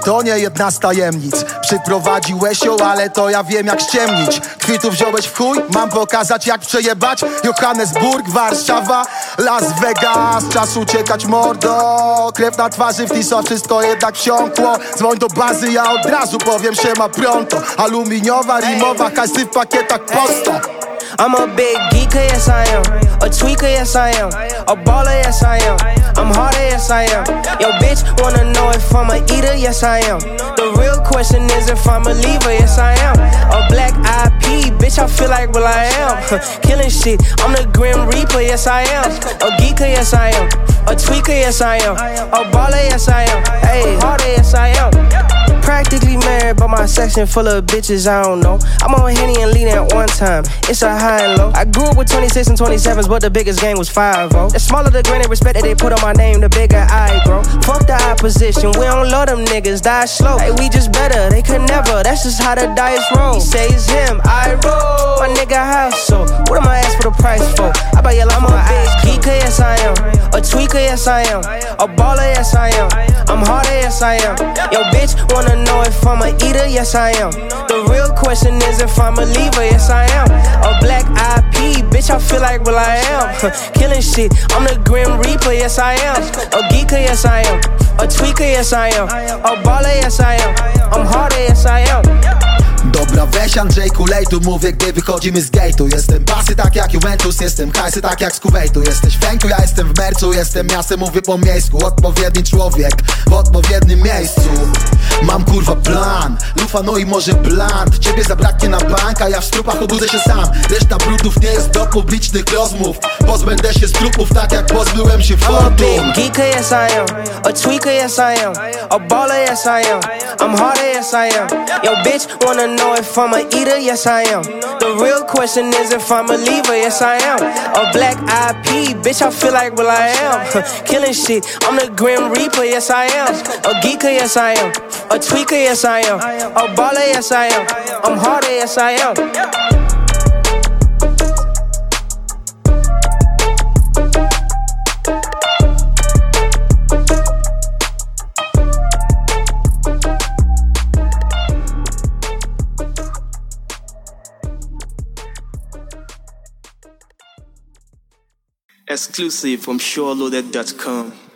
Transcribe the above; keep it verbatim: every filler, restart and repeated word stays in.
to nie jedna z tajemnic. Przyprowadziłeś ją, ale to ja wiem jak ściemnić. Kwitów wziąłeś w chuj, mam pokazać jak przejebać. Johannesburg, Warszawa, Las Vegas. Czas uciekać mordo. Krew na twarzy w tiso, wszystko jednak wsiąkło. Dzwoń do bazy, ja od razu powiem się ma pronto. Aluminiowa, rimowa, kasy w pakietach posto. I'm a big geeker, yes I am. A tweaker, yes I am. A baller, yes I am. I'm harder, yes I am. Yo, bitch, wanna know if I'm a eater, yes I am. The real question is if I'm a leaver, yes I am. A black I P, bitch, I feel like well I am. Killing shit, I'm the Grim Reaper, yes I am. A geeker, yes I am. A tweaker, yes I am. A baller, yes I am. Hey, harder, yes I am. Practically married, but my section full of bitches, I don't know. I'm on Henny and lean at one time, it's a high and low. I grew up with twenty-six and twenty-sevens, but the biggest gang was five oh. The smaller the granted respect that they put on my name, the bigger I grow. Fuck the opposition, we don't love them niggas, die slow. Hey, we just better, they could never, that's just how the dice roll. He says him, I roll. My nigga house, so what am I ask for the price for? I buy yellow, I'm a big geeker, yes I am. A tweaker, yes I am. A baller, yes I am. I'm harder, yes I am. Yo, bitch, wanna know if I'm a eater, yes I am. The real question is if I'm a leaver, yes I am. A black I P, bitch, I feel like well I am. Killing shit, I'm the Grim Reaper, yes I am. A geeker, yes I am. A tweaker, yes I am. A baller, yes I am. I'm harder, yes I am. Dobra, weź Andrzejku, lej tu mówię, gdy wychodzimy z gate'u. Jestem basy tak jak Juventus, jestem hajsy tak jak z Kuwejtu. Jesteś w Fęku, ja jestem w Mercu, jestem miastem, mówię po miejsku. Odpowiedni człowiek w odpowiednim miejscu. Mam kurwa plan, lufa no i może bland. Ciebie zabraknie na bank, a ja w strupach obudzę się sam. Reszta brudów nie jest do publicznych rozmów. Pozbędę się z trupów tak jak pozbyłem się fortun. I'm a big geeker, yes I am. A tweaker, yes I am. A baller, yes I am. I'm harder, yes I am. Yo, bitch, wanna know if I'm a eater, yes I am. The real question is if I'm a leaver, yes I am. A black I P, bitch, I feel like well I am. Killing shit, I'm the Grim Reaper, yes I am. A geeker, yes I am. A tweaker, yes I am. A baller, yes I am. I'm harder, yes I am. Exclusive from SureLoaded dot com.